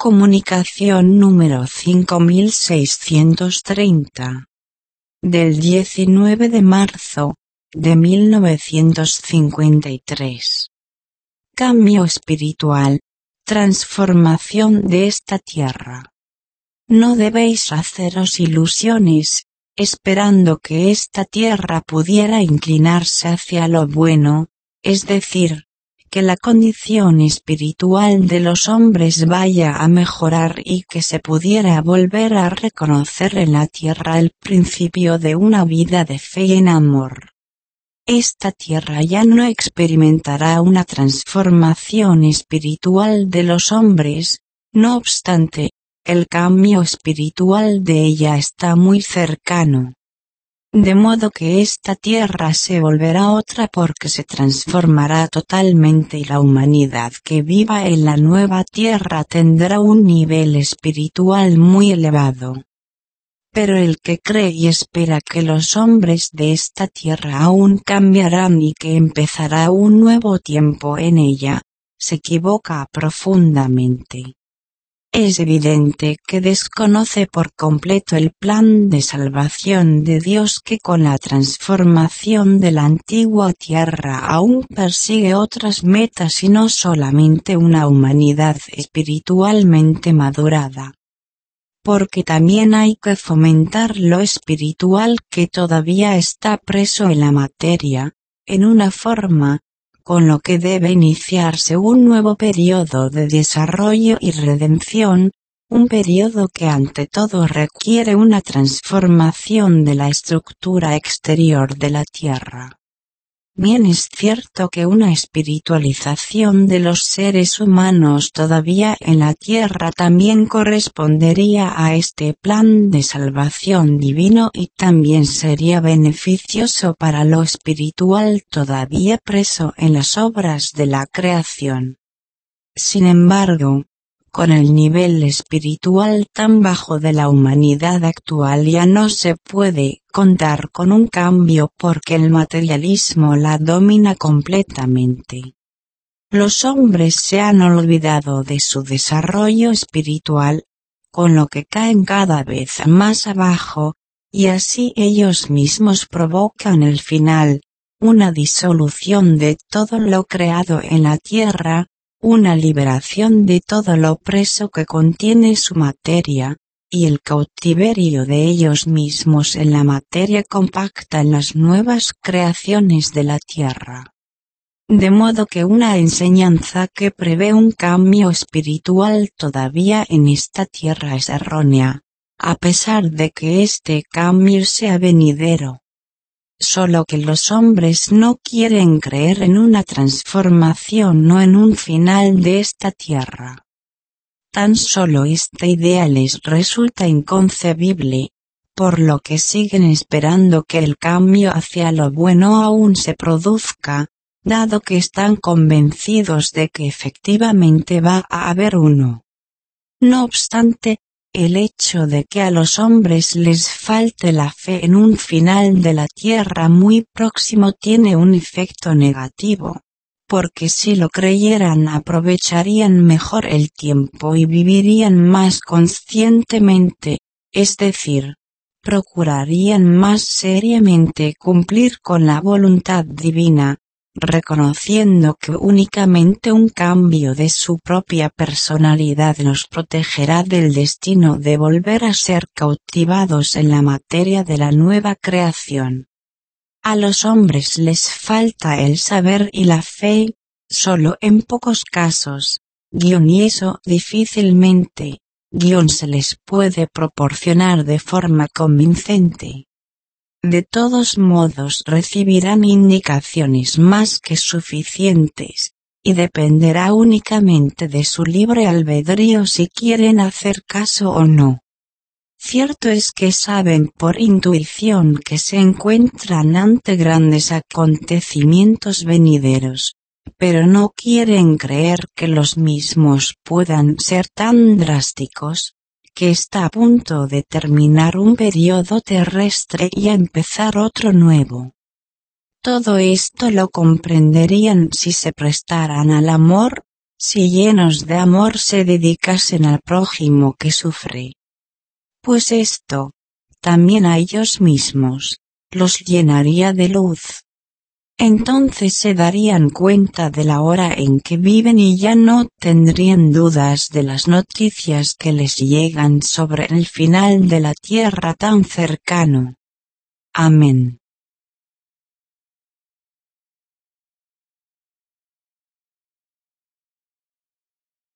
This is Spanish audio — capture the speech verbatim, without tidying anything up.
Comunicación número cinco mil seiscientos treinta. Del diecinueve de marzo, de mil novecientos cincuenta y tres. Cambio espiritual, transformación de esta tierra. No debéis haceros ilusiones, esperando que esta tierra pudiera inclinarse hacia lo bueno, es decir, que la condición espiritual de los hombres vaya a mejorar y que se pudiera volver a reconocer en la tierra el principio de una vida de fe y en amor. Esta tierra ya no experimentará una transformación espiritual de los hombres, no obstante, el cambio espiritual de ella está muy cercano. De modo que esta tierra se volverá otra porque se transformará totalmente y la humanidad que viva en la nueva tierra tendrá un nivel espiritual muy elevado. Pero el que cree y espera que los hombres de esta tierra aún cambiarán y que empezará un nuevo tiempo en ella, se equivoca profundamente. Es evidente que desconoce por completo el plan de salvación de Dios que con la transformación de la antigua tierra aún persigue otras metas y no solamente una humanidad espiritualmente madurada. Porque también hay que fomentar lo espiritual que todavía está preso en la materia, en una forma, con lo que debe iniciarse un nuevo periodo de desarrollo y redención, un periodo que ante todo requiere una transformación de la estructura exterior de la tierra. Bien es cierto que una espiritualización de los seres humanos todavía en la tierra también correspondería a este plan de salvación divino y también sería beneficioso para lo espiritual todavía preso en las obras de la creación. Sin embargo, con el nivel espiritual tan bajo de la humanidad actual ya no se puede contar con un cambio porque el materialismo la domina completamente. Los hombres se han olvidado de su desarrollo espiritual, con lo que caen cada vez más abajo, y así ellos mismos provocan el final, una disolución de todo lo creado en la tierra, una liberación de todo lo preso que contiene su materia, y el cautiverio de ellos mismos en la materia compacta en las nuevas creaciones de la tierra. De modo que una enseñanza que prevé un cambio espiritual todavía en esta tierra es errónea, a pesar de que este cambio sea venidero. Solo que los hombres no quieren creer en una transformación o en un final de esta tierra. Tan solo esta idea les resulta inconcebible, por lo que siguen esperando que el cambio hacia lo bueno aún se produzca, dado que están convencidos de que efectivamente va a haber uno. No obstante, el hecho de que a los hombres les falte la fe en un final de la tierra muy próximo tiene un efecto negativo, porque si lo creyeran aprovecharían mejor el tiempo y vivirían más conscientemente, es decir, procurarían más seriamente cumplir con la voluntad divina, reconociendo que únicamente un cambio de su propia personalidad nos protegerá del destino de volver a ser cautivados en la materia de la nueva creación. A los hombres les falta el saber y la fe, solo en pocos casos, guión y eso difícilmente, guión se les puede proporcionar de forma convincente. De todos modos recibirán indicaciones más que suficientes, y dependerá únicamente de su libre albedrío si quieren hacer caso o no. Cierto es que saben por intuición que se encuentran ante grandes acontecimientos venideros, pero no quieren creer que los mismos puedan ser tan drásticos, que está a punto de terminar un periodo terrestre y a empezar otro nuevo. Todo esto lo comprenderían si se prestaran al amor, si llenos de amor se dedicasen al prójimo que sufre. Pues esto, también a ellos mismos, los llenaría de luz. Entonces se darían cuenta de la hora en que viven y ya no tendrían dudas de las noticias que les llegan sobre el final de la tierra tan cercano. Amén.